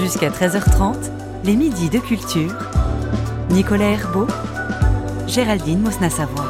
Jusqu'à 13h30, les midis de culture. Nicolas Herbeau, Géraldine Mosna-Savoie.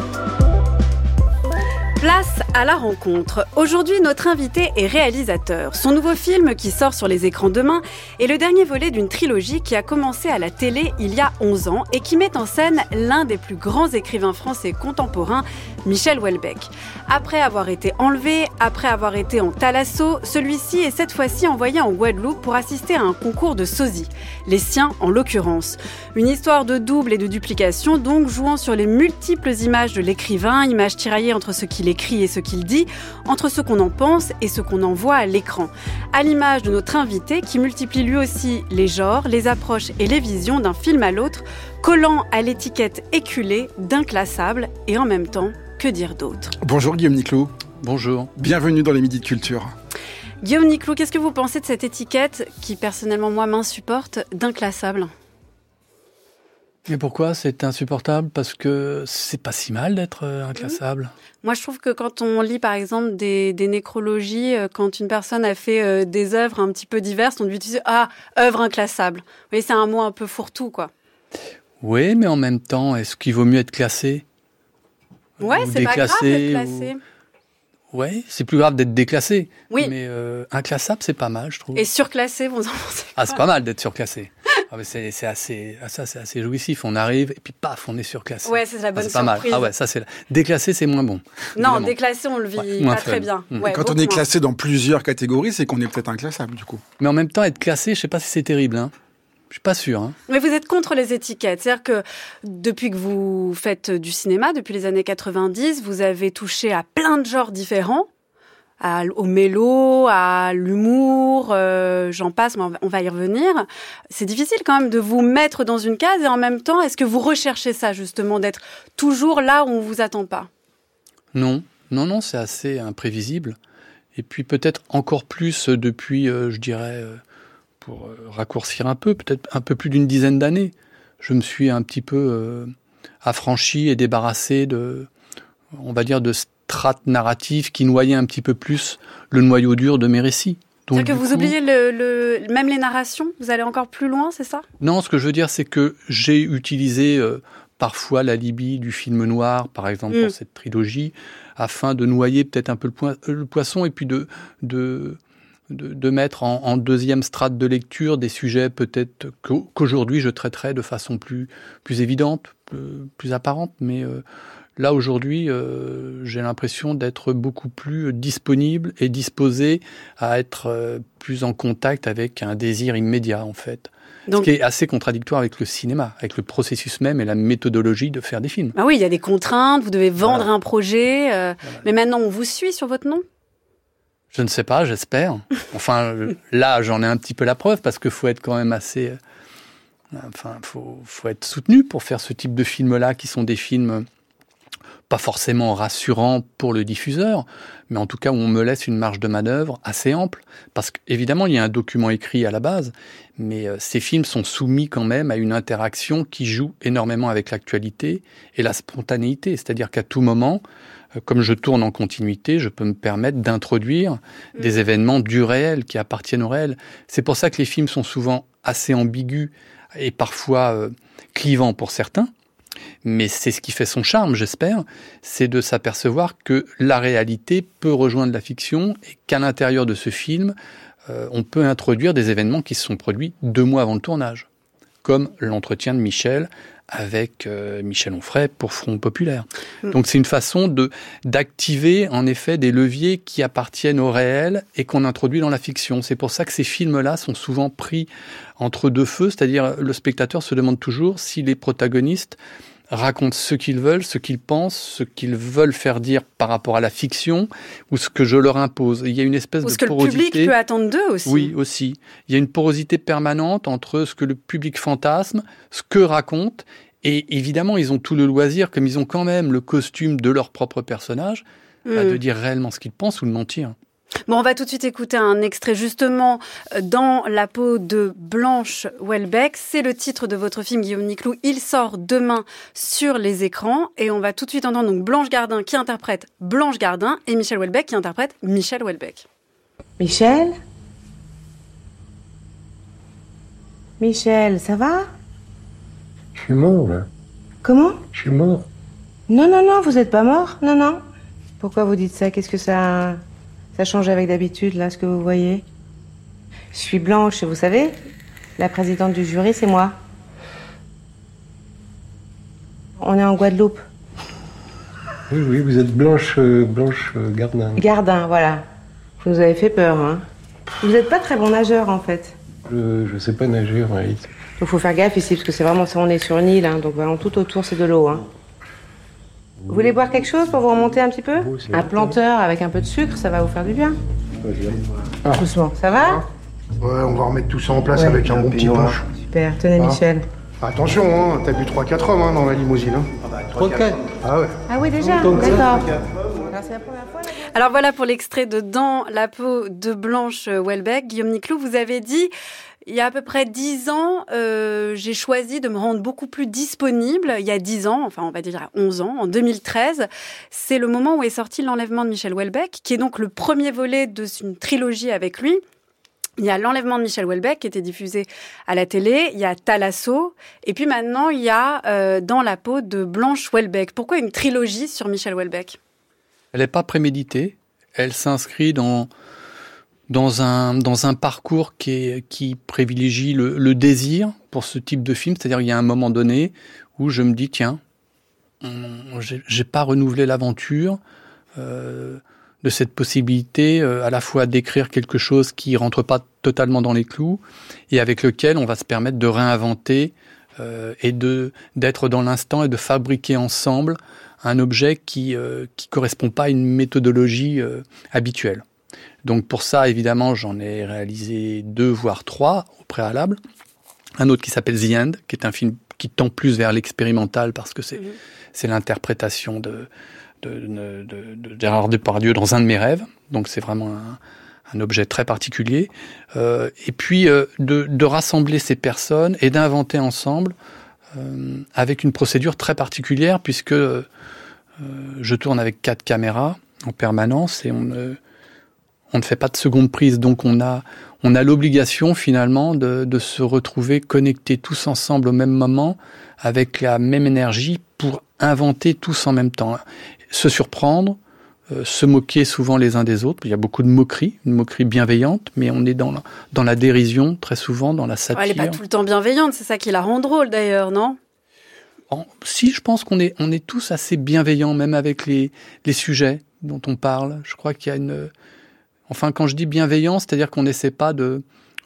Place à la rencontre. Aujourd'hui, notre invité est réalisateur. Son nouveau film qui sort sur les écrans demain est le dernier volet d'une trilogie qui a commencé à la télé il y a 11 ans et qui met en scène l'un des plus grands écrivains français contemporains, Michel Houellebecq. Après avoir été enlevé, après avoir été en Thalasso, celui-ci est cette fois-ci envoyé en Guadeloupe pour assister à un concours de sosie. Les siens en l'occurrence. Une histoire de double et de duplication donc, jouant sur les multiples images de l'écrivain, images tiraillées entre ce qu'il écrit et ce qu'il dit, entre ce qu'on en pense et ce qu'on en voit à l'écran. À l'image de notre invité qui multiplie lui aussi les genres, les approches et les visions d'un film à l'autre, collant à l'étiquette éculée d'inclassable et en même temps, que dire d'autre ? Bonjour Guillaume Niclou. Bonjour. Bienvenue dans les Midis de Culture. Guillaume Niclou, qu'est-ce que vous pensez de cette étiquette qui personnellement moi m'insupporte, d'inclassable ? Mais pourquoi c'est insupportable ? Parce que c'est pas si mal d'être inclassable. Moi, je trouve que quand on lit, par exemple, des nécrologies, quand une personne a fait des œuvres un petit peu diverses, on lui dit « Ah, œuvre inclassable ». Vous voyez, c'est un mot un peu fourre-tout, quoi. Oui, mais en même temps, est-ce qu'il vaut mieux être classé ? Ouais, c'est pas grave d'être classé. Oui, c'est plus grave d'être déclassé. Oui. Mais inclassable, c'est pas mal, je trouve. Et surclassé, vous en pensez quoi ? Ah, c'est pas mal d'être surclassé. Ah, mais c'est assez jouissif. On arrive et puis paf, on est surclassé. Ouais, c'est la bonne c'est pas surprise. mal. Ah ouais, ça c'est déclassé, c'est moins bon. Non, évidemment. déclassé, on le vit moins pas fun. très bien. Ouais, Quand on est classé dans plusieurs catégories, c'est qu'on est peut-être inclassable du coup. Mais en même temps, être classé, je sais pas si c'est terrible. Hein. Je suis pas sûr. Hein. Mais vous êtes contre les étiquettes. C'est-à-dire que depuis que vous faites du cinéma, depuis les années 90, vous avez touché à plein de genres différents. Au mélo, à l'humour, j'en passe, mais on va y revenir. C'est difficile quand même de vous mettre dans une case et en même temps, est-ce que vous recherchez ça justement, d'être toujours là où on vous attend pas ? Non, c'est assez imprévisible. Et puis peut-être encore plus depuis, je dirais, pour raccourcir un peu, peut-être un peu plus d'une dizaine d'années, je me suis un petit peu affranchi et débarrassé de, on va dire, de strates narratives qui noyaient un petit peu plus le noyau dur de mes récits. Donc, c'est-à-dire que vous oubliez même les narrations ? Vous allez encore plus loin, c'est ça ? Non, ce que je veux dire, c'est que j'ai utilisé parfois l'alibi du film noir, par exemple, pour cette trilogie, afin de noyer peut-être un peu le poisson et puis de mettre en deuxième strate de lecture des sujets peut-être qu'aujourd'hui je traiterais de façon plus évidente, plus apparente, mais là aujourd'hui j'ai l'impression d'être beaucoup plus disponible et disposé à être plus en contact avec un désir immédiat en fait. Donc, ce qui est assez contradictoire avec le cinéma, avec le processus même et la méthodologie de faire des films. Ah oui, il y a des contraintes, vous devez vendre un projet, mais maintenant on vous suit sur votre nom ? Je ne sais pas, j'espère. Enfin, là, j'en ai un petit peu la preuve parce qu'il faut être quand même assez... faut être soutenu pour faire ce type de films-là, qui sont des films pas forcément rassurants pour le diffuseur, mais en tout cas où on me laisse une marge de manœuvre assez ample. Parce qu'évidemment, il y a un document écrit à la base, mais ces films sont soumis quand même à une interaction qui joue énormément avec l'actualité et la spontanéité. C'est-à-dire qu'à tout moment, comme je tourne en continuité, je peux me permettre d'introduire des événements du réel, qui appartiennent au réel. C'est pour ça que les films sont souvent assez ambigus et parfois clivants pour certains. Mais c'est ce qui fait son charme, j'espère, c'est de s'apercevoir que la réalité peut rejoindre la fiction et qu'à l'intérieur de ce film, on peut introduire des événements qui se sont produits 2 mois avant le tournage, comme l'entretien de Michel avec Michel Onfray pour Front Populaire. Donc c'est une façon d'activer en effet des leviers qui appartiennent au réel et qu'on introduit dans la fiction. C'est pour ça que ces films-là sont souvent pris entre deux feux, c'est-à-dire le spectateur se demande toujours si les protagonistes racontent ce qu'ils veulent, ce qu'ils pensent, ce qu'ils veulent faire dire par rapport à la fiction ou ce que je leur impose. Il y a une espèce de porosité. Ou ce que le public peut attendre d'eux aussi. Oui, aussi. Il y a une porosité permanente entre ce que le public fantasme, ce que raconte, et évidemment, ils ont tout le loisir, comme ils ont quand même le costume de leur propre personnage, de dire réellement ce qu'ils pensent ou de mentir. Bon, on va tout de suite écouter un extrait justement dans la peau de Blanche Houellebecq. C'est le titre de votre film, Guillaume Niclou. Il sort demain sur les écrans et on va tout de suite entendre donc Blanche Gardin qui interprète Blanche Gardin et Michel Houellebecq qui interprète Michel Houellebecq. Michel ? Michel, ça va? Je suis mort, là. Comment? Je suis mort. Non, vous êtes pas mort? Non. Pourquoi vous dites ça? Qu'est-ce que ça change avec d'habitude, là, ce que vous voyez? Je suis Blanche, vous savez? La présidente du jury, c'est moi. On est en Guadeloupe. Oui, vous êtes Blanche Gardin. Gardin, voilà. Vous nous avez fait peur, hein. Vous n'êtes pas très bon nageur, en fait. Je sais pas nager, oui. Donc faut faire gaffe ici, parce que c'est vraiment ça, on est sur une île, hein, donc vraiment tout autour c'est de l'eau, hein. Vous voulez boire quelque chose pour vous remonter un petit peu? Un planteur avec un peu de sucre, ça va vous faire du bien. Doucement, ça va? Ouais, on va remettre tout ça en place avec un bon petit punch. Super, tenez Michel. Attention, hein, t'as bu 3-4 hommes dans la limousine. Hein. 3-4. Ah ouais. Ah oui déjà, d'accord. Alors c'est la première fois là. Alors voilà pour l'extrait de Dans la peau de Blanche Houellebecq. Guillaume Niclou, vous avez dit, il y a à peu près 10 ans, j'ai choisi de me rendre beaucoup plus disponible. Il y a 10 ans, enfin on va dire 11 ans, en 2013, c'est le moment où est sorti L'enlèvement de Michel Houellebecq, qui est donc le premier volet d'une trilogie avec lui. Il y a L'enlèvement de Michel Houellebecq qui était diffusé à la télé, il y a Thalasso, et puis maintenant il y a Dans la peau de Blanche Houellebecq. Pourquoi une trilogie sur Michel Houellebecq? Elle n'est pas préméditée, elle s'inscrit dans un parcours qui privilégie le désir pour ce type de film, c'est-à-dire il y a un moment donné où je me dis tiens, j'ai pas renouvelé l'aventure de cette possibilité à la fois d'écrire quelque chose qui rentre pas totalement dans les clous et avec lequel on va se permettre de réinventer et d'être dans l'instant et de fabriquer ensemble un objet qui correspond pas à une méthodologie habituelle. Donc pour ça, évidemment, j'en ai réalisé 2 voire 3 au préalable. Un autre qui s'appelle The End, qui est un film qui tend plus vers l'expérimental parce que c'est l'interprétation de Gérard Depardieu dans un de mes rêves. Donc c'est vraiment un objet très particulier. Et puis de rassembler ces personnes et d'inventer ensemble avec une procédure très particulière puisque je tourne avec 4 caméras en permanence et on ne fait pas de seconde prise. Donc on a l'obligation finalement de se retrouver connectés tous ensemble au même moment avec la même énergie pour inventer tous en même temps. Se surprendre, se moquer souvent les uns des autres. Il y a beaucoup de moquerie, une moquerie bienveillante, mais on est dans la dérision très souvent, dans la satire. Elle n'est pas tout le temps bienveillante, c'est ça qui la rend drôle d'ailleurs, non? Si, je pense qu'on est tous assez bienveillants, même avec les sujets dont on parle. Je crois qu'il y a une... Enfin, quand je dis bienveillant, c'est-à-dire qu'on n'essaie pas de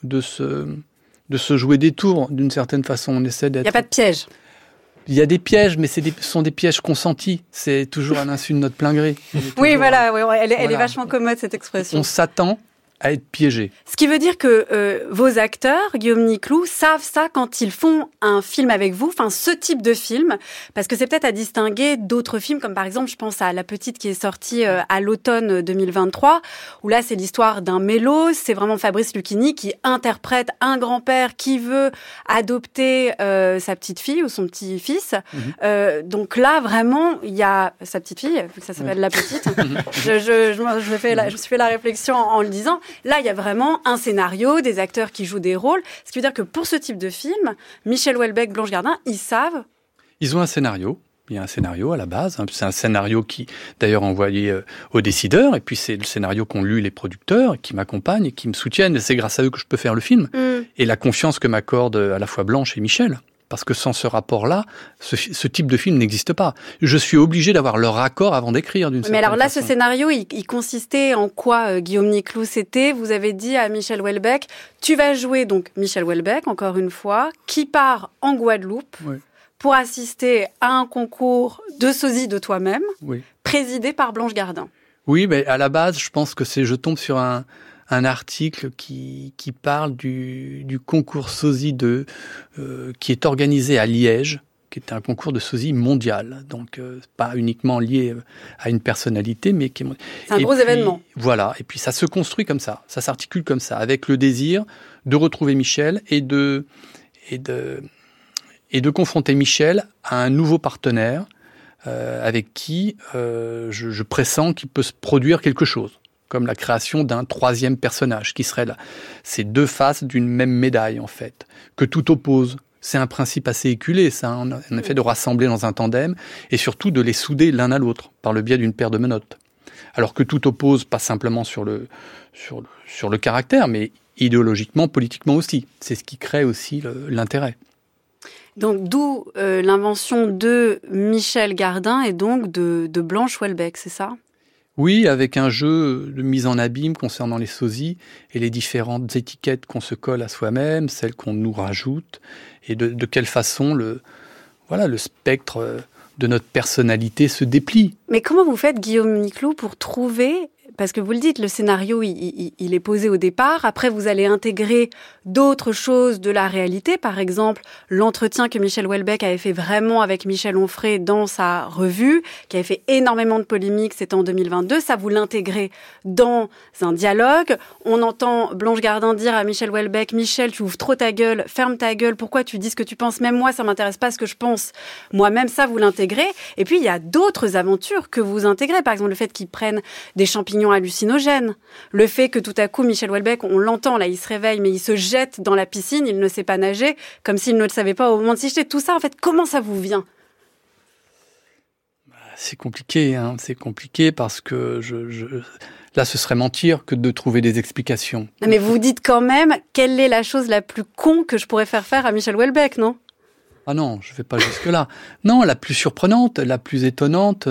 se jouer des tours, d'une certaine façon. On essaie d'être... Il n'y a pas de piège. Il y a des pièges, mais ce sont des pièges consentis. C'est toujours à l'insu de notre plein gré. Oui, voilà, elle est vachement commode, cette expression. On s'attend à être piégé. Ce qui veut dire que vos acteurs, Guillaume Niclou, savent ça quand ils font un film avec vous, enfin ce type de film, parce que c'est peut-être à distinguer d'autres films, comme par exemple, je pense à La Petite qui est sortie à l'automne 2023, où là c'est l'histoire d'un mélo, c'est vraiment Fabrice Lucchini qui interprète un grand-père qui veut adopter sa petite fille ou son petit-fils. Donc là, vraiment, il y a sa petite fille, vu que ça s'appelle La Petite. Je me suis fait la réflexion en le disant. Là, il y a vraiment un scénario, des acteurs qui jouent des rôles. Ce qui veut dire que pour ce type de film, Michel Houellebecq, Blanche Gardin, ils savent. Ils ont un scénario. Il y a un scénario à la base. C'est un scénario qui, d'ailleurs, est envoyé aux décideurs. Et puis, c'est le scénario qu'ont lu les producteurs, qui m'accompagnent et qui me soutiennent. Et c'est grâce à eux que je peux faire le film. Et la confiance que m'accordent à la fois Blanche et Michel. Parce que sans ce rapport-là, ce type de film n'existe pas. Je suis obligé d'avoir leur accord avant d'écrire d'une certaine façon. Mais alors là, ce scénario, il consistait en quoi, Guillaume Niclou? C'était, vous avez dit à Michel Houellebecq, tu vas jouer donc Michel Houellebecq, encore une fois, qui part en Guadeloupe pour assister à un concours de sosie de toi-même, présidé par Blanche Gardin. Oui, mais à la base, je pense que je tombe sur un article qui parle du concours sosie qui est organisé à Liège, qui est un concours de sosie mondial, donc pas uniquement lié à une personnalité, mais qui est... C'est un gros événement. Voilà, et puis ça se construit comme ça s'articule comme ça, avec le désir de retrouver Michel et de confronter Michel à un nouveau partenaire avec qui je pressens qu'il peut se produire quelque chose. comme la création d'un troisième personnage, qui serait là. C'est deux faces d'une même médaille, en fait, que tout oppose. C'est un principe assez éculé, ça, en effet, de rassembler dans un tandem, et surtout de les souder l'un à l'autre, par le biais d'une paire de menottes. Alors que tout oppose, pas simplement sur le caractère, mais idéologiquement, politiquement aussi. C'est ce qui crée aussi l'intérêt. Donc, d'où l'invention de Michel Gardin et donc de Blanche Houellebecq, c'est ça ? Oui, avec un jeu de mise en abîme concernant les sosies et les différentes étiquettes qu'on se colle à soi-même, celles qu'on nous rajoute, et de quelle façon le spectre de notre personnalité se déplie. Mais comment vous faites, Guillaume Niclou, pour trouver... Parce que vous le dites, le scénario, il est posé au départ. Après, vous allez intégrer d'autres choses de la réalité. Par exemple, l'entretien que Michel Houellebecq avait fait vraiment avec Michel Onfray dans sa revue, qui avait fait énormément de polémiques, c'était en 2022. Ça, vous l'intégrez dans un dialogue. On entend Blanche Gardin dire à Michel Houellebecq, « Michel, tu ouvres trop ta gueule, ferme ta gueule, pourquoi tu dis ce que tu penses ? Même moi, ça m'intéresse pas ce que je pense. Moi-même, ça, vous l'intégrez. » Et puis, il y a d'autres aventures que vous intégrez. Par exemple, le fait qu'ils prennent des champignons hallucinogènes. Le fait que tout à coup, Michel Houellebecq, on l'entend, là, il se réveille, mais il se jette dans la piscine, il ne sait pas nager, comme s'il ne le savait pas au moment de s'y jeter. Tout ça, en fait, comment ça vous vient ? C'est compliqué, hein. C'est compliqué parce que là, ce serait mentir que de trouver des explications. Non, mais vous vous dites quand même, quelle est la chose la plus con que je pourrais faire à Michel Houellebecq, non ? Ah non, je ne vais pas jusque-là. Non, la plus surprenante, la plus étonnante...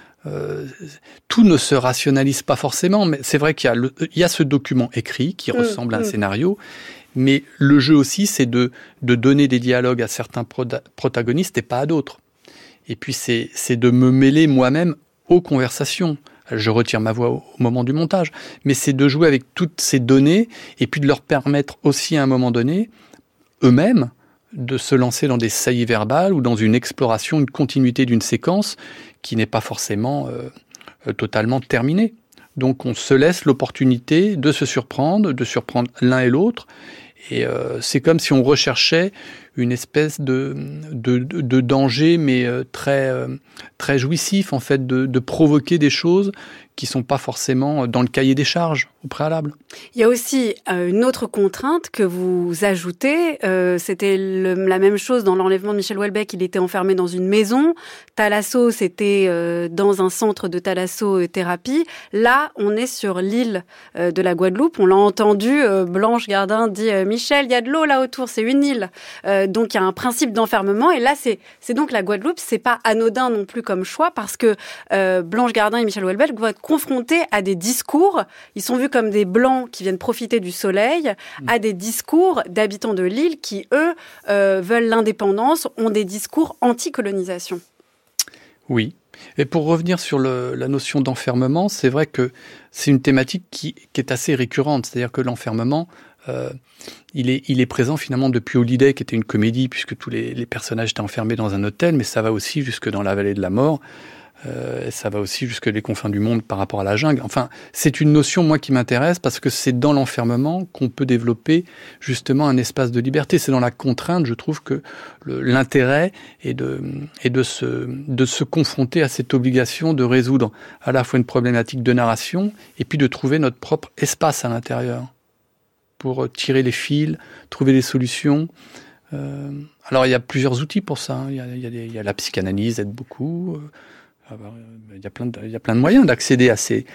tout ne se rationalise pas forcément, mais c'est vrai qu'il y a ce document écrit qui ressemble à un scénario, mais le jeu aussi, c'est de donner des dialogues à certains protagonistes et pas à d'autres. Et puis c'est de me mêler moi-même aux conversations. Je retire ma voix au moment du montage, mais c'est de jouer avec toutes ces données et puis de leur permettre aussi à un moment donné, eux-mêmes, de se lancer dans des saillies verbales ou dans une exploration, une continuité d'une séquence qui n'est pas forcément totalement terminée. Donc on se laisse l'opportunité de se surprendre, de surprendre l'un et l'autre. Et c'est comme si on recherchait une espèce de danger, mais très jouissif, en fait, de provoquer des choses qui ne sont pas forcément dans le cahier des charges au préalable. Il y a aussi une autre contrainte que vous ajoutez. C'était la même chose dans l'enlèvement de Michel Houellebecq. Il était enfermé dans une maison. Thalasso, c'était dans un centre de thalassothérapie. Là, on est sur l'île de la Guadeloupe. On l'a entendu, Blanche Gardin dit « Michel, il y a de l'eau là autour, c'est une île ». Donc, il y a un principe d'enfermement. Et là, c'est donc la Guadeloupe. C'est pas anodin non plus comme choix parce que Blanche Gardin et Michel Houellebecq vont être confrontés à des discours. Ils sont vus comme des blancs qui viennent profiter du soleil, à des discours d'habitants de l'île qui, eux, veulent l'indépendance, ont des discours anti-colonisation. Oui. Et pour revenir sur la notion d'enfermement, c'est vrai que c'est une thématique qui est assez récurrente. C'est-à-dire que l'enfermement, il est présent finalement depuis Holiday, qui était une comédie, puisque tous les personnages étaient enfermés dans un hôtel, mais ça va aussi jusque dans la vallée de la mort. Ça va aussi jusque les confins du monde par rapport à la jungle. Enfin, c'est une notion, moi, qui m'intéresse parce que c'est dans l'enfermement qu'on peut développer justement un espace de liberté. C'est dans la contrainte, je trouve, que l'intérêt est de se confronter à cette obligation de résoudre à la fois une problématique de narration et puis de trouver notre propre espace à l'intérieur pour tirer les fils, trouver des solutions. Alors, il y a plusieurs outils pour ça. Il y a la psychanalyse, aide beaucoup. Il y a plein de moyens d'accéder à ces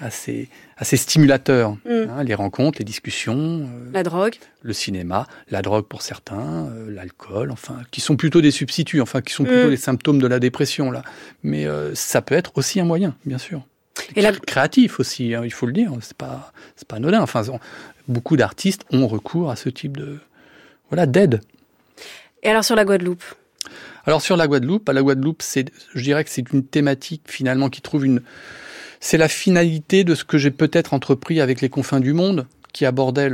stimulateurs. Les rencontres, les discussions. La drogue. Le cinéma, la drogue pour certains, l'alcool, enfin, qui sont plutôt des substituts, enfin, qui sont plutôt les symptômes de la dépression, là. Mais ça peut être aussi un moyen, bien sûr. Et créatif aussi, hein, il faut le dire. C'est pas anodin. Enfin, beaucoup d'artistes ont recours à ce type d'aide. Et alors sur la Guadeloupe ? Alors sur la Guadeloupe, je dirais que c'est une thématique finalement qui trouve c'est la finalité de ce que j'ai peut-être entrepris avec Les Confins du Monde, qui abordait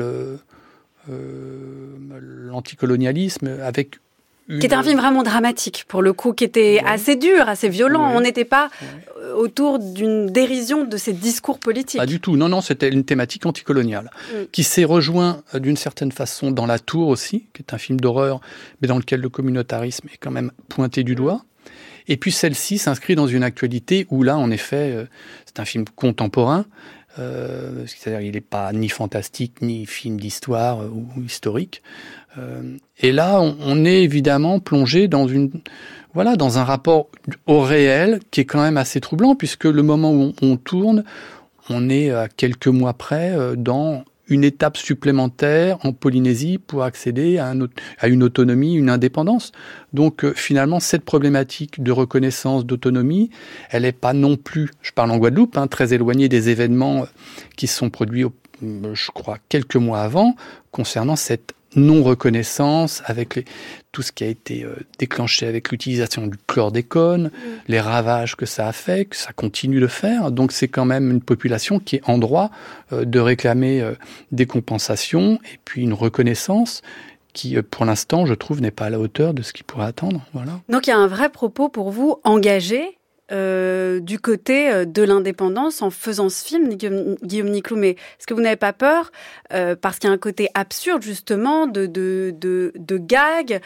l'anticolonialisme avec qui était un film vraiment dramatique, pour le coup, qui était assez dur, assez violent. On n'était pas autour d'une dérision de ces discours politiques. Pas du tout. Non, c'était une thématique anticoloniale, qui s'est rejoint d'une certaine façon dans La Tour aussi, qui est un film d'horreur, mais dans lequel le communautarisme est quand même pointé du doigt. Et puis celle-ci s'inscrit dans une actualité où là, en effet, c'est un film contemporain, C'est-à-dire il n'est pas ni fantastique, ni film d'histoire ou historique. Et là, on est évidemment plongé dans un rapport au réel qui est quand même assez troublant, puisque le moment où on tourne, on est à quelques mois près dans une étape supplémentaire en Polynésie pour accéder à une autonomie, une indépendance. Donc finalement, cette problématique de reconnaissance, d'autonomie, elle n'est pas non plus, je parle en Guadeloupe, très éloignée des événements qui se sont produits, je crois, quelques mois avant, concernant cette non-reconnaissance, avec tout ce qui a été déclenché avec l'utilisation du chlordécone, les ravages que ça a fait, que ça continue de faire. Donc c'est quand même une population qui est en droit de réclamer des compensations et puis une reconnaissance qui, pour l'instant, je trouve, n'est pas à la hauteur de ce qu'il pourrait attendre. Voilà. Donc il y a un vrai propos pour vous engagé du côté de l'indépendance en faisant ce film, Guillaume Niclou, mais est-ce que vous n'avez pas peur parce qu'il y a un côté absurde justement de gags,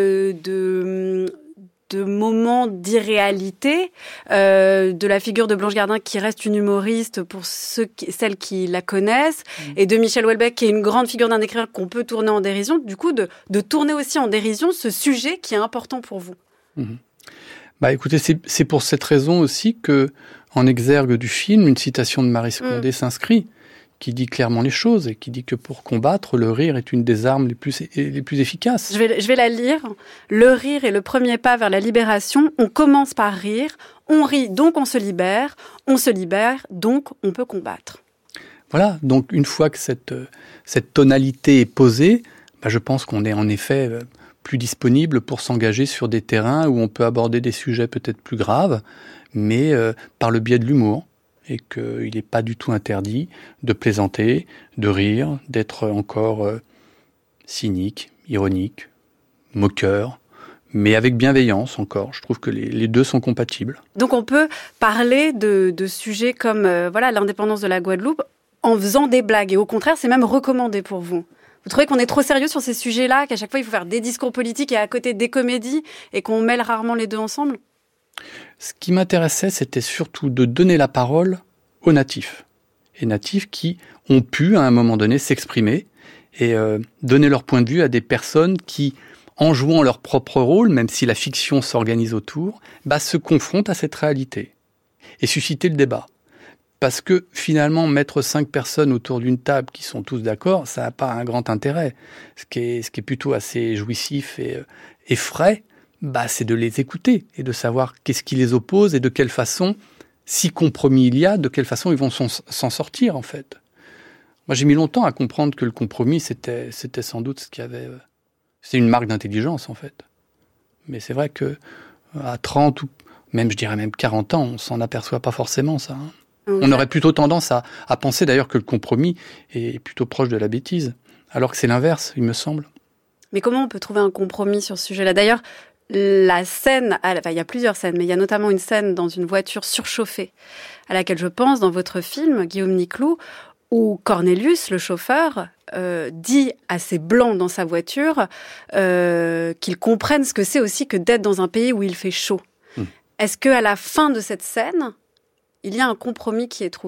de moments d'irréalité, de la figure de Blanche Gardin qui reste une humoriste pour celles qui la connaissent, et de Michel Houellebecq qui est une grande figure d'un écrivain qu'on peut tourner en dérision, du coup de tourner aussi en dérision ce sujet qui est important pour vous. Écoutez, c'est pour cette raison aussi que, en exergue du film, une citation de Maryse Condé s'inscrit, qui dit clairement les choses et qui dit que pour combattre, le rire est une des armes les plus efficaces. Je vais la lire. Le rire est le premier pas vers la libération. On commence par rire. On rit, donc on se libère. On se libère, donc on peut combattre. Voilà. Donc, une fois que cette tonalité est posée, je pense qu'on est en effet plus disponible pour s'engager sur des terrains où on peut aborder des sujets peut-être plus graves, mais par le biais de l'humour, et qu'il n'est pas du tout interdit de plaisanter, de rire, d'être encore cynique, ironique, moqueur, mais avec bienveillance encore. Je trouve que les deux sont compatibles. Donc on peut parler de sujets comme l'indépendance de la Guadeloupe en faisant des blagues, et au contraire, c'est même recommandé pour vous. Vous trouvez qu'on est trop sérieux sur ces sujets-là, qu'à chaque fois il faut faire des discours politiques et à côté des comédies, et qu'on mêle rarement les deux ensemble ? Ce qui m'intéressait, c'était surtout de donner la parole aux natifs. Et natifs qui ont pu, à un moment donné, s'exprimer et donner leur point de vue à des personnes qui, en jouant leur propre rôle, même si la fiction s'organise autour, se confrontent à cette réalité et susciter le débat. Parce que finalement, mettre 5 personnes autour d'une table qui sont tous d'accord, ça n'a pas un grand intérêt. Ce qui est plutôt assez jouissif et frais, c'est de les écouter et de savoir qu'est-ce qui les oppose et de quelle façon, si compromis il y a, de quelle façon ils vont s'en sortir en fait. Moi j'ai mis longtemps à comprendre que le compromis c'était sans doute ce qu'il y avait... C'est une marque d'intelligence en fait. Mais c'est vrai que à 30 ou même je dirais même 40 ans, on s'en aperçoit pas forcément ça. On aurait plutôt tendance à penser d'ailleurs que le compromis est plutôt proche de la bêtise, alors que c'est l'inverse, il me semble. Mais comment on peut trouver un compromis sur ce sujet-là ? D'ailleurs, la scène, il y a plusieurs scènes, mais il y a notamment une scène dans une voiture surchauffée, à laquelle je pense dans votre film, Guillaume Niclou, où Cornelius, le chauffeur, dit à ces Blancs dans sa voiture qu'ils comprennent ce que c'est aussi que d'être dans un pays où il fait chaud. Est-ce qu'à la fin de cette scène, il y a un compromis qui est trouvé ?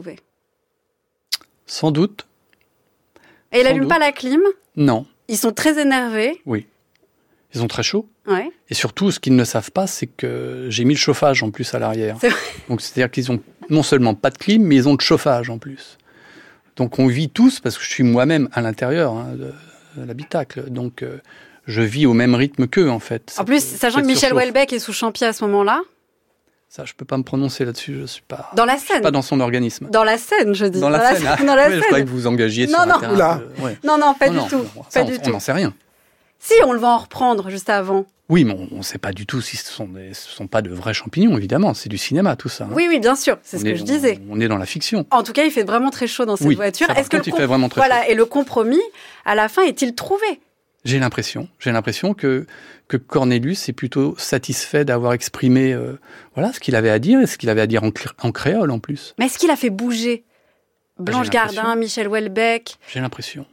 Sans doute. Et il n'allume pas la clim ? Non. Ils sont très énervés ? Oui. Ils ont très chaud. Ouais. Et surtout, ce qu'ils ne savent pas, c'est que j'ai mis le chauffage en plus à l'arrière. C'est vrai. Donc, c'est-à-dire qu'ils ont non seulement pas de clim, mais ils ont de chauffage en plus. Donc, on vit tous, parce que je suis moi-même à l'intérieur de l'habitacle. Donc, je vis au même rythme qu'eux, en fait. En plus, sachant que Michel Houellebecq est sous Champier à ce moment-là. Ça, je peux pas me prononcer là-dessus. Je suis pas. Dans la scène. Je suis pas dans son organisme. Dans la scène, je dis. Dans la scène. Dans la oui, scène. Je croyais que vous engagiez sur un terrain. Non, pas du tout. Ça, on n'en sait rien. Si, on le va en reprendre juste avant. Oui, mais on ne sait pas du tout si ce sont pas de vrais champignons, évidemment. C'est du cinéma, tout ça. Oui, bien sûr. C'est ce que je disais. On est dans la fiction. En tout cas, il fait vraiment très chaud dans cette voiture. Est-ce que il fait vraiment très chaud. Et le compromis, à la fin, est-il trouvé ? J'ai l'impression que Cornelius est plutôt satisfait d'avoir exprimé ce qu'il avait à dire, et ce qu'il avait à dire en créole en plus. Mais est-ce qu'il a fait bouger Blanche Gardin, Michel Houellebecq ?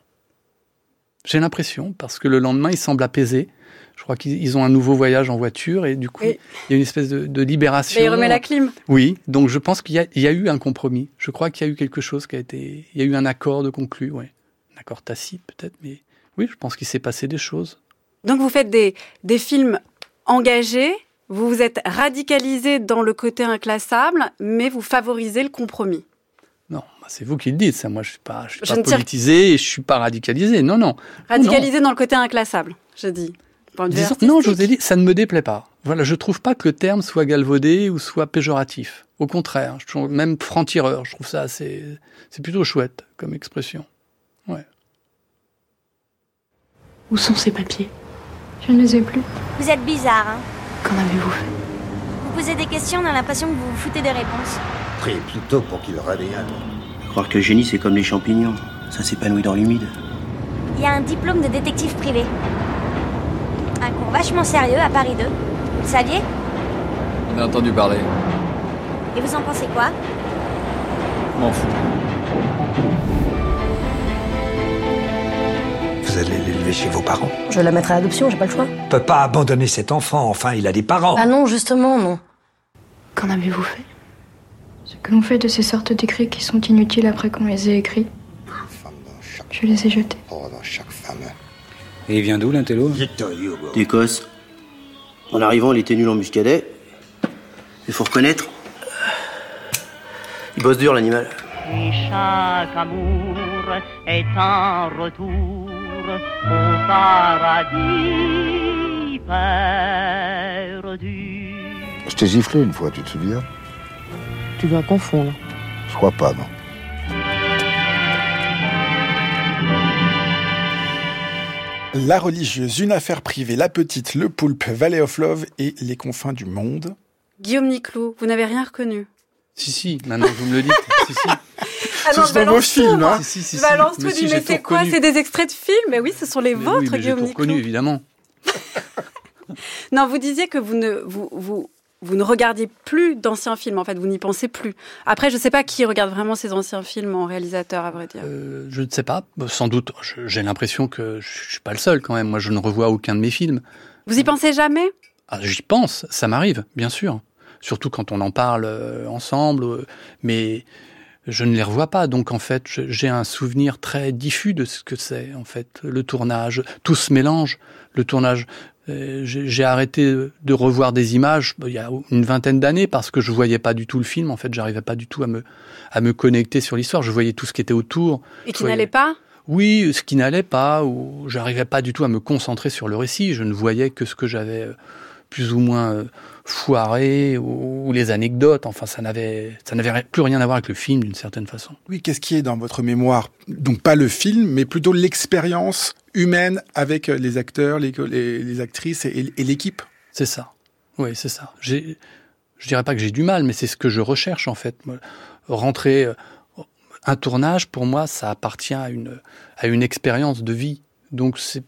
J'ai l'impression. J'ai l'impression, parce que le lendemain, il semble apaisé. Je crois qu'ils ont un nouveau voyage en voiture et du coup, il y a une espèce de libération. Et il remet la clim. Oui, donc je pense qu'il y a eu un compromis. Je crois qu'il y a eu quelque chose il y a eu un accord de conclu, ouais. Un accord tacite peut-être, mais oui, je pense qu'il s'est passé des choses. Donc vous faites des films engagés, vous vous êtes radicalisé dans le côté inclassable, mais vous favorisez le compromis. Non, c'est vous qui le dites, ça. Moi, je suis pas politisé et je suis pas radicalisé. Non. Radicalisé dans le côté inclassable, je dis. Non, je vous ai dit, ça ne me déplaît pas. Voilà, je trouve pas que le terme soit galvaudé ou soit péjoratif. Au contraire, même franc-tireur, je trouve ça c'est plutôt chouette comme expression. Ouais. Où sont ces papiers? Je ne les ai plus. Vous êtes bizarre, hein? Qu'en avez-vous fait? Vous posez des questions, on a l'impression que vous vous foutez des réponses. Priez plutôt pour qu'il revienne. Croire que le génie, c'est comme les champignons. Ça s'épanouit dans l'humide. Il y a un diplôme de détective privé. Un cours vachement sérieux à Paris 2. Vous le saviez? On a entendu parler. Et vous en pensez quoi? M'en fous. Vous allez l'élever chez vos parents? Je la mettrai à adoption, j'ai pas le choix. On peut pas abandonner cet enfant, enfin, il a des parents. Ah non, justement, non. Qu'en avez-vous fait? Ce que l'on fait de ces sortes d'écrits qui sont inutiles après qu'on les ait écrits. Je les ai jetés. Oh, dans chaque femme. Et il vient d'où, l'intello? D'Écosse. En arrivant, il était nul en muscadet. Il faut reconnaître. Il bosse dur, l'animal. Et chaque amour est un retour au paradis perdu. Je t'ai giflé une fois, tu te souviens? Tu dois confondre. Je crois pas, non. La religieuse, une affaire privée, La Petite, Le Poulpe, Valley of Love et Les Confins du Monde. Guillaume Niclou, vous n'avez rien reconnu? Si, maintenant que vous me le dites. Si. Ah non, ce sont vos films, hein? Si. Balance tout, dis, mais c'est quoi? C'est des extraits de films? Mais oui, ce sont les vôtres, oui, mais Guillaume Niclou. J'ai tout reconnu, évidemment. Non, vous disiez que vous ne regardiez plus d'anciens films, en fait, vous n'y pensez plus. Après, je ne sais pas qui regarde vraiment ces anciens films en réalisateur, à vrai dire. Je ne sais pas, sans doute. J'ai l'impression que je ne suis pas le seul, quand même. Moi, je ne revois aucun de mes films. Vous y pensez jamais? J'y pense, ça m'arrive, bien sûr. Surtout quand on en parle ensemble, mais je ne les revois pas. Donc, en fait, j'ai un souvenir très diffus de ce que c'est, en fait, le tournage. Tout se mélange, le tournage. J'ai arrêté de revoir des images il y a une vingtaine d'années parce que je voyais pas du tout le film. En fait, j'arrivais pas du tout à me connecter sur l'histoire. Je voyais tout ce qui était autour. Et qui n'allait pas? Oui, ce qui n'allait pas, ou j'arrivais pas du tout à me concentrer sur le récit. Je ne voyais que ce que j'avais plus ou moins foiré ou les anecdotes. Enfin, ça n'avait plus rien à voir avec le film d'une certaine façon. Oui, qu'est-ce qui est dans votre mémoire? Donc pas le film, mais plutôt l'expérience humaine avec les acteurs, les actrices et l'équipe. C'est ça. Oui, c'est ça. Je dirais pas que j'ai du mal, mais c'est ce que je recherche en fait. Rentrer un tournage, pour moi, ça appartient à une expérience de vie. Donc c'est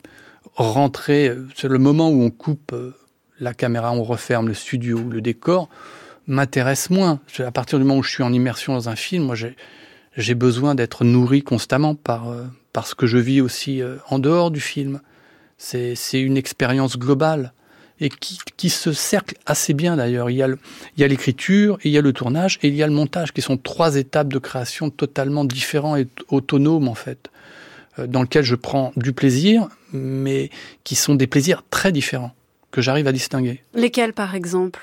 le moment où on coupe la caméra, on referme le studio, le décor, m'intéresse moins. À partir du moment où je suis en immersion dans un film, moi j'ai besoin d'être nourri constamment par ce que je vis aussi en dehors du film. C'est une expérience globale et qui se cercle assez bien d'ailleurs. Il y a l'écriture, il y a le tournage et il y a le montage, qui sont 3 étapes de création totalement différentes et autonomes en fait, dans lesquelles je prends du plaisir, mais qui sont des plaisirs très différents, que j'arrive à distinguer. Lesquels par exemple?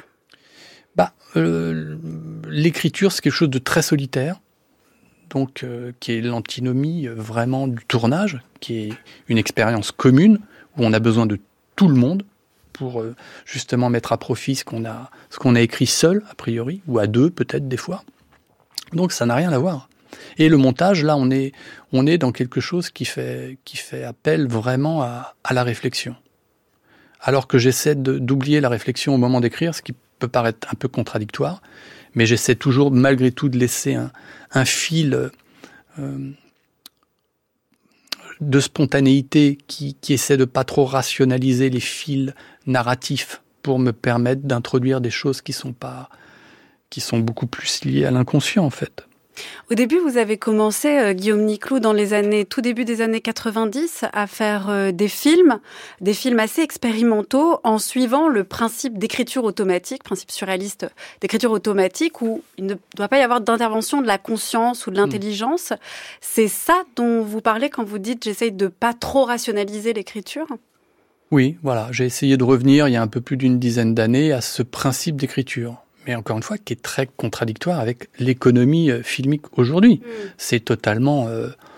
L'écriture, c'est quelque chose de très solitaire, donc qui est l'antinomie vraiment du tournage, qui est une expérience commune où on a besoin de tout le monde pour justement mettre à profit ce qu'on a écrit seul a priori, ou à 2 peut-être des fois. Donc ça n'a rien à voir. Et le montage, là, on est dans quelque chose qui fait appel vraiment à la réflexion. Alors que j'essaie d'oublier la réflexion au moment d'écrire, ce qui peut paraître un peu contradictoire, mais j'essaie toujours malgré tout de laisser un fil de spontanéité qui essaie de pas trop rationaliser les fils narratifs pour me permettre d'introduire des choses qui sont beaucoup plus liées à l'inconscient en fait. Au début, vous avez commencé, Guillaume Niclou, tout début des années 90, à faire des films assez expérimentaux, en suivant le principe d'écriture automatique, principe surréaliste d'écriture automatique, où il ne doit pas y avoir d'intervention de la conscience ou de l'intelligence. C'est ça dont vous parlez quand vous dites « j'essaye de pas trop rationaliser l'écriture ». Oui, voilà, j'ai essayé de revenir, il y a un peu plus d'une dizaine d'années, à ce principe d'écriture. Mais encore une fois, qui est très contradictoire avec l'économie filmique aujourd'hui. C'est totalement...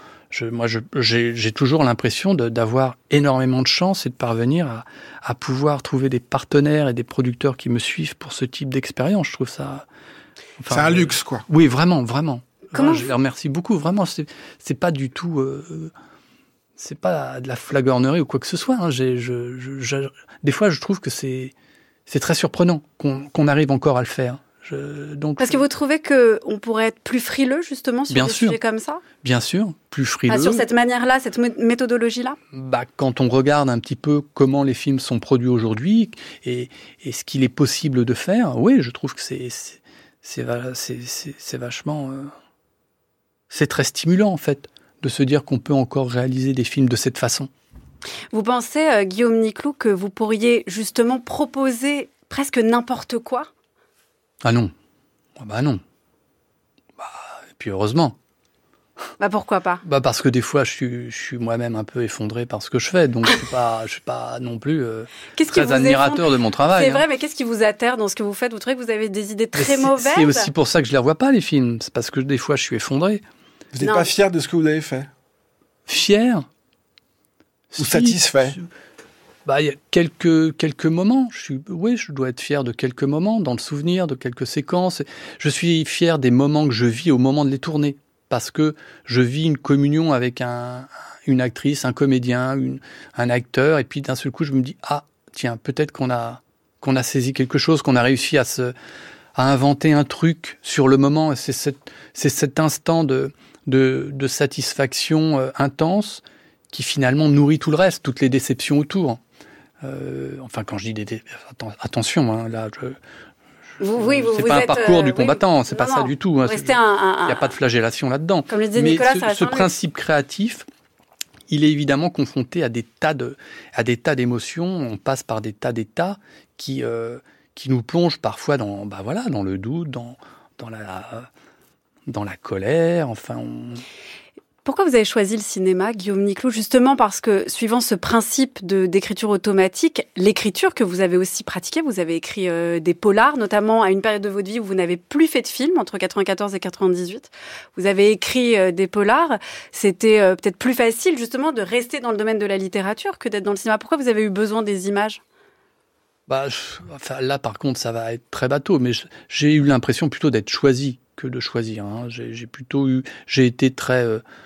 j'ai toujours l'impression d'avoir énormément de chance et de parvenir à pouvoir trouver des partenaires et des producteurs qui me suivent pour ce type d'expérience. Je trouve ça... c'est un luxe, quoi. Oui, vraiment, vraiment. Comment je les remercie beaucoup. Vraiment, c'est pas du tout... c'est pas de la flagornerie ou quoi que ce soit. Hein. Des fois, je trouve que c'est très surprenant qu'on arrive encore à le faire. Parce que vous trouvez qu'on pourrait être plus frileux, justement, sur des sujets comme ça ? Bien sûr, plus frileux. Sur cette manière-là, cette méthodologie-là ? Quand on regarde un petit peu comment les films sont produits aujourd'hui et ce qu'il est possible de faire, oui, je trouve que c'est vachement... c'est très stimulant, en fait, de se dire qu'on peut encore réaliser des films de cette façon. Vous pensez, Guillaume Niclou, que vous pourriez justement proposer presque n'importe quoi ? Ah non. Non. Et puis heureusement. Pourquoi pas ? Parce que des fois, je suis moi-même un peu effondré par ce que je fais, donc je suis pas non plus très admirateur de mon travail. C'est vrai, mais qu'est-ce qui vous atterre dans ce que vous faites ? Vous trouvez que vous avez des idées très mauvaises ? C'est aussi pour ça que je les revois pas, les films. C'est parce que des fois, je suis effondré. Vous n'êtes pas fier de ce que vous avez fait ? Fier ? Ou satisfait ? Il y a quelques moments. Je dois être fier de quelques moments, dans le souvenir, de quelques séquences. Je suis fier des moments que je vis au moment de les tourner. Parce que je vis une communion avec une actrice, un comédien, un acteur. Et puis d'un seul coup, je me dis, tiens, peut-être qu'on a saisi quelque chose, qu'on a réussi à inventer un truc sur le moment. Et c'est cet instant de satisfaction intense qui finalement nourrit tout le reste, toutes les déceptions autour. Quand je dis attention, hein, là, c'est pas un parcours du combattant, c'est pas ça du tout. Hein, il n'y a pas de flagellation là-dedans. Comme le disait Nicolas, mais ce principe créatif, il est évidemment confronté à des tas d'émotions. On passe par des tas d'états qui nous plongent parfois dans le doute, dans la colère. Pourquoi vous avez choisi le cinéma, Guillaume Niclou ? Justement parce que, suivant ce principe d'écriture automatique, l'écriture que vous avez aussi pratiquée, vous avez écrit des polars, notamment à une période de votre vie où vous n'avez plus fait de film, entre 94 et 98. Vous avez écrit des polars. C'était peut-être plus facile, justement, de rester dans le domaine de la littérature que d'être dans le cinéma. Pourquoi vous avez eu besoin des images ? Là, par contre, ça va être très bateau, mais j'ai eu l'impression plutôt d'être choisi que de choisir. Hein. J'ai été très...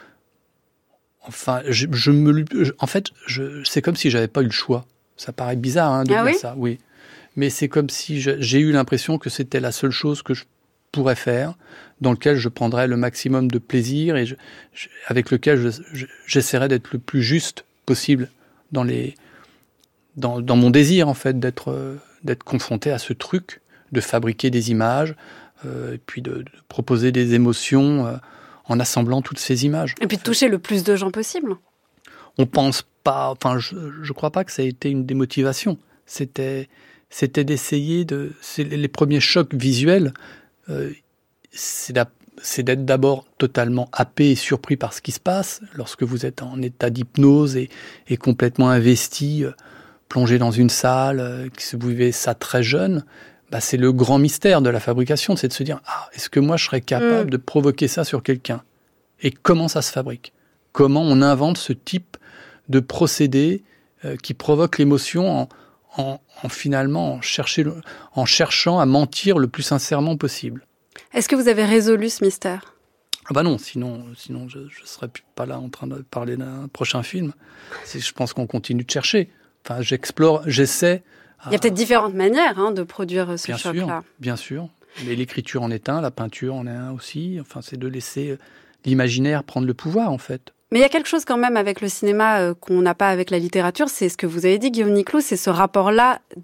c'est comme si j'avais pas eu le choix. Ça paraît bizarre de dire ça, oui. Mais c'est comme si j'ai eu l'impression que c'était la seule chose que je pourrais faire, dans lequel je prendrais le maximum de plaisir et avec lequel j'essaierais d'être le plus juste possible dans mon désir, en fait, d'être confronté à ce truc, de fabriquer des images, et puis de proposer des émotions en assemblant toutes ces images. Et puis de toucher le plus de gens possible. On pense pas, je crois pas que ça ait été une des motivations. C'était d'essayer les premiers chocs visuels, c'est d'être d'abord totalement happé et surpris par ce qui se passe lorsque vous êtes en état d'hypnose et complètement investi, plongé dans une salle, que vous vivez ça très jeune. C'est le grand mystère de la fabrication, c'est de se dire est-ce que moi je serais capable de provoquer ça sur quelqu'un ? Et comment ça se fabrique ? Comment on invente ce type de procédé qui provoque l'émotion en cherchant à mentir le plus sincèrement possible ? Est-ce que vous avez résolu ce mystère ? Non, sinon je serais pas là en train de parler d'un prochain film. Je pense qu'on continue de chercher. J'explore, j'essaie. Il y a peut-être différentes manières de produire ce choc-là. Bien sûr. Mais l'écriture en est un, la peinture en est un aussi. C'est de laisser l'imaginaire prendre le pouvoir, en fait. Mais il y a quelque chose quand même avec le cinéma qu'on n'a pas avec la littérature. C'est ce que vous avez dit, Guillaume Niclou, c'est ce rapport-là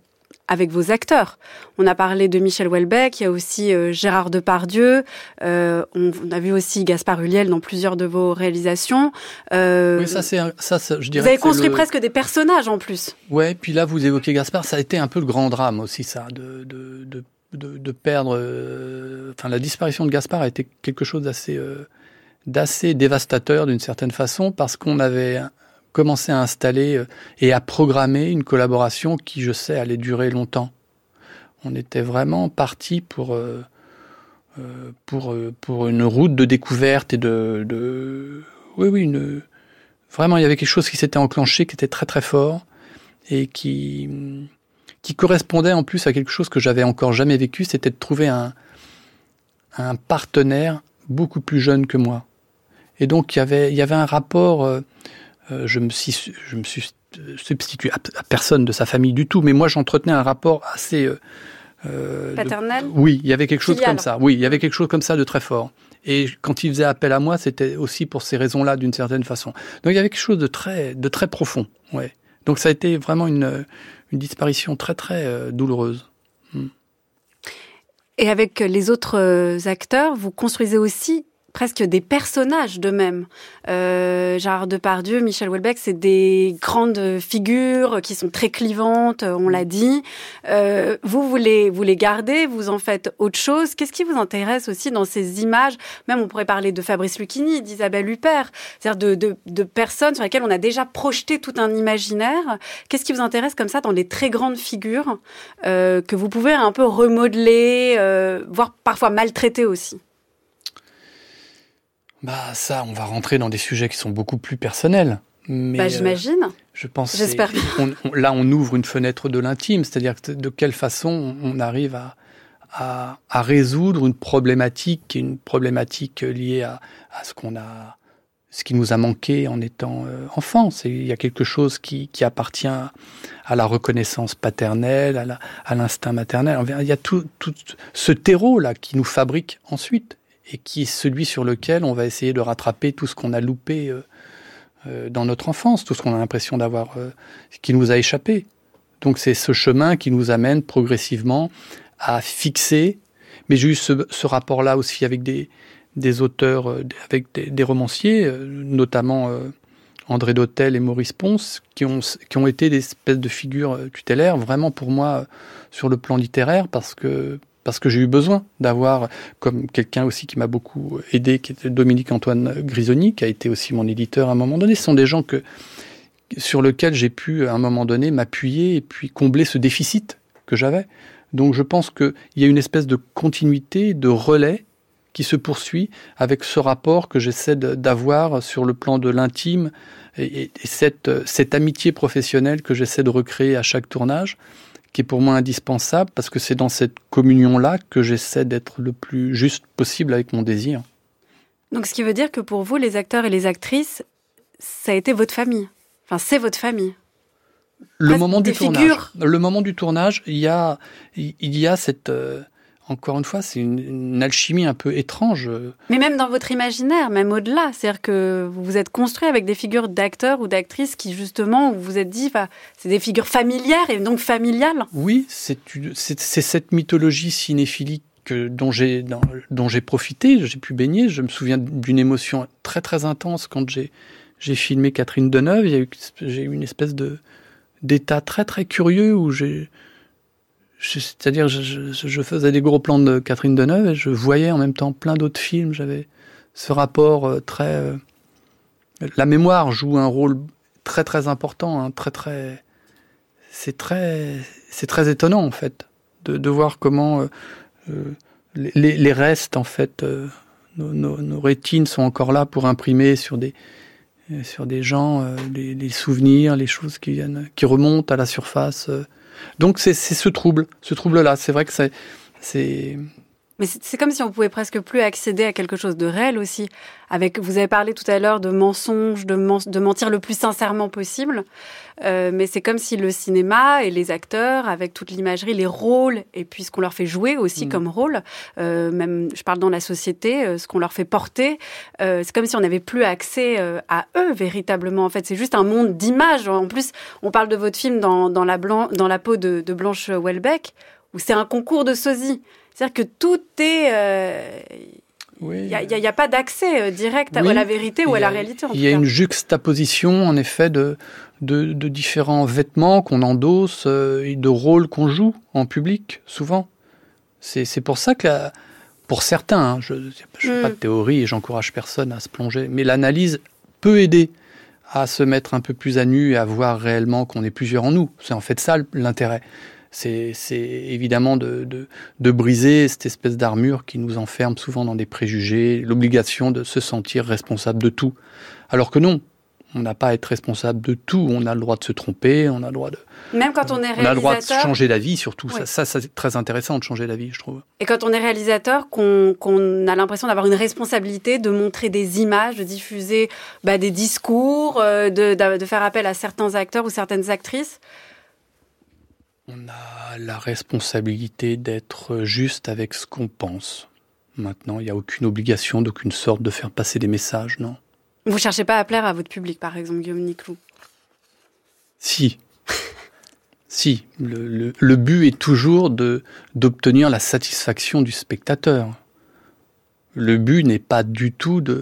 avec vos acteurs. On a parlé de Michel Houellebecq, il y a aussi Gérard Depardieu, on a vu aussi Gaspard Ulliel dans plusieurs de vos réalisations. Oui, ça, je dirais. Vous avez construit presque des personnages en plus. Ouais, puis là, vous évoquez Gaspard, ça a été un peu le grand drame aussi, ça, de perdre. Enfin, la disparition de Gaspard a été quelque chose d'assez dévastateur d'une certaine façon, parce qu'on avait commencé à installer et à programmer une collaboration qui, je sais, allait durer longtemps. On était vraiment parti pour une route de découverte et vraiment, il y avait quelque chose qui s'était enclenché, qui était très très fort et qui correspondait en plus à quelque chose que j'avais encore jamais vécu, c'était de trouver un partenaire beaucoup plus jeune que moi. Et donc il y avait un rapport. Je me suis substitué à personne de sa famille du tout, mais moi j'entretenais un rapport assez paternel. Oui, il y avait quelque chose filial. comme ça. Oui, il y avait quelque chose comme ça de très fort. Et quand il faisait appel à moi, c'était aussi pour ces raisons-là, d'une certaine façon. Donc il y avait quelque chose de très profond. Ouais. Donc ça a été vraiment une disparition très très douloureuse. Et avec les autres acteurs, vous construisez aussi presque des personnages d'eux-mêmes. Gérard Depardieu, Michel Houellebecq, c'est des grandes figures qui sont très clivantes, on l'a dit. Vous les gardez, vous en faites autre chose. Qu'est-ce qui vous intéresse aussi dans ces images? Même on pourrait parler de Fabrice Lucchini, d'Isabelle Huppert, c'est-à-dire de personnes sur lesquelles on a déjà projeté tout un imaginaire. Qu'est-ce qui vous intéresse comme ça dans les très grandes figures que vous pouvez un peu remodeler, voire parfois maltraiter aussi? Ça, on va rentrer dans des sujets qui sont beaucoup plus personnels. Mais j'imagine. Je pense. J'espère. Là, on ouvre une fenêtre de l'intime, c'est-à-dire de quelle façon on arrive à résoudre une problématique liée à ce qui nous a manqué en étant enfant. Il y a quelque chose qui appartient à la reconnaissance paternelle, à l'instinct maternel. Il y a tout ce terreau-là qui nous fabrique ensuite, et qui est celui sur lequel on va essayer de rattraper tout ce qu'on a loupé dans notre enfance, tout ce qu'on a l'impression d'avoir, qui nous a échappé. Donc c'est ce chemin qui nous amène progressivement à fixer, mais j'ai eu ce rapport-là aussi avec des auteurs, avec des romanciers, notamment André Dautel et Maurice Ponce, qui ont été des espèces de figures tutélaires, vraiment pour moi, sur le plan littéraire, parce que j'ai eu besoin d'avoir, comme quelqu'un aussi qui m'a beaucoup aidé, qui était Dominique-Antoine Grisoni, qui a été aussi mon éditeur à un moment donné. Ce sont des gens sur lesquels j'ai pu, à un moment donné, m'appuyer et puis combler ce déficit que j'avais. Donc je pense qu'il y a une espèce de continuité, de relais qui se poursuit avec ce rapport que j'essaie d'avoir sur le plan de l'intime et cette amitié professionnelle que j'essaie de recréer à chaque tournage, qui est pour moi indispensable, parce que c'est dans cette communion-là que j'essaie d'être le plus juste possible avec mon désir. Donc ce qui veut dire que pour vous, les acteurs et les actrices, ça a été votre famille. Enfin, c'est votre famille. Le moment du tournage, il y a cette... encore une fois, c'est une alchimie un peu étrange. Mais même dans votre imaginaire, même au-delà, c'est-à-dire que vous vous êtes construit avec des figures d'acteurs ou d'actrices qui, justement, vous vous êtes dit, c'est des figures familières et donc familiales. Oui, c'est cette mythologie cinéphilique dont j'ai profité, j'ai pu baigner. Je me souviens d'une émotion très très intense quand j'ai filmé Catherine Deneuve. J'ai eu une espèce d'état très très curieux où c'est-à-dire, je faisais des gros plans de Catherine Deneuve et je voyais en même temps plein d'autres films. J'avais ce rapport très... La mémoire joue un rôle très très important, hein, c'est très étonnant en fait de voir comment les restes en fait, nos rétines sont encore là pour imprimer sur des gens les souvenirs, les choses qui remontent à la surface. Donc c'est ce trouble-là. C'est vrai que Mais c'est comme si on pouvait presque plus accéder à quelque chose de réel aussi. Vous avez parlé tout à l'heure de mensonges, de mentir le plus sincèrement possible. Mais c'est comme si le cinéma et les acteurs, avec toute l'imagerie, les rôles, et puis ce qu'on leur fait jouer aussi comme rôle, même je parle dans la société, ce qu'on leur fait porter, c'est comme si on n'avait plus accès à eux véritablement. En fait, c'est juste un monde d'images. En plus, on parle de votre film dans la peau de Blanche Houellebecq, où c'est un concours de sosie. C'est-à-dire que tout est... Il n'y a pas d'accès direct à la vérité ou à la réalité. Il y a une juxtaposition, en effet, de différents vêtements qu'on endosse et de rôles qu'on joue en public, souvent. C'est pour ça que, pour certains, je ne fais pas de théorie et j'encourage personne à se plonger, mais l'analyse peut aider à se mettre un peu plus à nu et à voir réellement qu'on est plusieurs en nous. C'est en fait ça l'intérêt. C'est évidemment de briser cette espèce d'armure qui nous enferme souvent dans des préjugés, l'obligation de se sentir responsable de tout. Alors que non, on n'a pas à être responsable de tout, on a le droit de se tromper, on a le droit de... Même quand on est réalisateur... On a le droit de changer d'avis surtout, oui. ça c'est très intéressant de changer d'avis, je trouve. Et quand on est réalisateur, qu'on a l'impression d'avoir une responsabilité de montrer des images, de diffuser des discours, de faire appel à certains acteurs ou certaines actrices... On a la responsabilité d'être juste avec ce qu'on pense. Maintenant, il n'y a aucune obligation d'aucune sorte de faire passer des messages, non. Vous ne cherchez pas à plaire à votre public, par exemple, Guillaume Niclou? Si. Si. Le but est toujours d'obtenir la satisfaction du spectateur. Le but n'est pas du tout de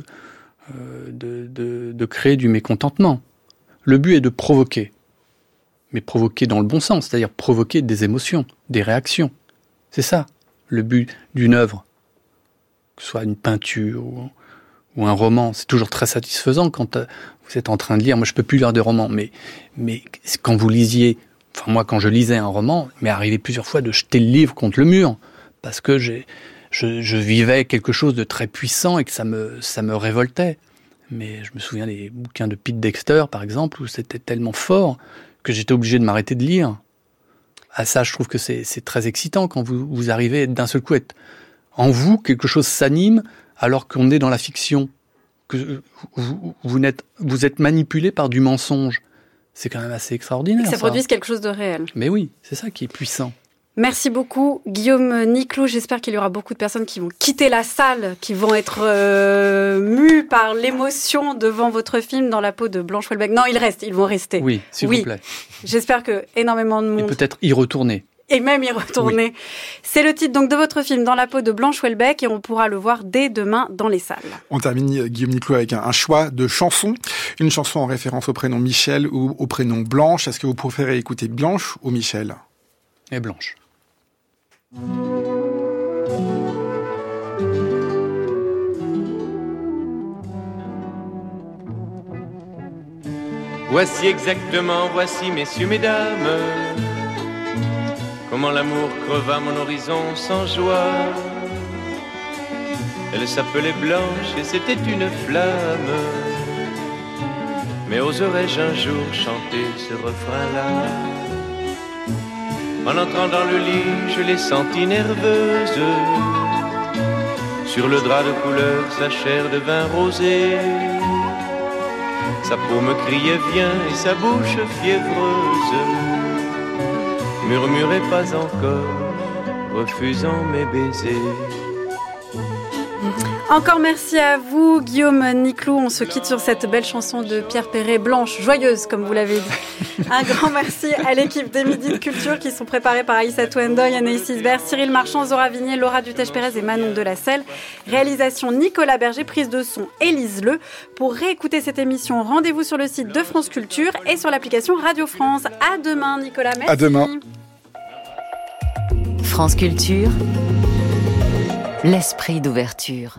créer du mécontentement. Le but est de provoquer. Mais provoquer dans le bon sens, c'est-à-dire provoquer des émotions, des réactions. C'est ça, le but d'une œuvre, que ce soit une peinture ou un roman. C'est toujours très satisfaisant quand vous êtes en train de lire. Moi, je peux plus lire des romans, mais quand vous lisiez, enfin moi, quand je lisais un roman, il m'est arrivé plusieurs fois de jeter le livre contre le mur, parce que je vivais quelque chose de très puissant et que ça me révoltait. Mais je me souviens des bouquins de Pete Dexter, par exemple, où c'était tellement fort que j'étais obligé de m'arrêter de lire. À ça, je trouve que c'est très excitant quand vous arrivez d'un seul coup être en vous, quelque chose s'anime alors qu'on est dans la fiction, que vous êtes manipulé par du mensonge. C'est quand même assez extraordinaire. Et que ça produise quelque chose de réel. Mais oui, c'est ça qui est puissant. Merci beaucoup, Guillaume Niclou. J'espère qu'il y aura beaucoup de personnes qui vont quitter la salle, qui vont être mues par l'émotion devant votre film Dans la peau de Blanche Houellebecq. Non, ils vont rester. Oui, s'il vous plaît. J'espère que énormément de monde... Et peut-être y retourner. Et même y retourner. Oui. C'est le titre donc de votre film Dans la peau de Blanche Houellebecq et on pourra le voir dès demain dans les salles. On termine, Guillaume Niclou, avec un choix de chanson. Une chanson en référence au prénom Michel ou au prénom Blanche. Est-ce que vous préférez écouter Blanche ou Michel? Et Blanche. Voici exactement, voici messieurs, mesdames, comment l'amour creva mon horizon sans joie. Elle s'appelait Blanche et c'était une flamme. Mais oserais-je un jour chanter ce refrain-là? En entrant dans le lit, je l'ai sentie nerveuse. Sur le drap de couleur, sa chair devint rosée. Sa peau me criait viens et sa bouche fiévreuse murmurait pas encore, refusant mes baisers. Encore merci à vous, Guillaume Niclou. On se quitte sur cette belle chanson de Pierre Perret, Blanche, joyeuse, comme vous l'avez dit. Un grand merci à l'équipe des Midis de Culture qui sont préparés par Aïssa Touendoy, Anaïs Isbert, Cyril Marchand, Zora Vignier, Laura Dutèche-Pérez et Manon Delacelle. Réalisation Nicolas Berger, prise de son Élise Le. Pour réécouter cette émission, rendez-vous sur le site de France Culture et sur l'application Radio France. À demain, Nicolas. Merci. À demain. France Culture, l'esprit d'ouverture.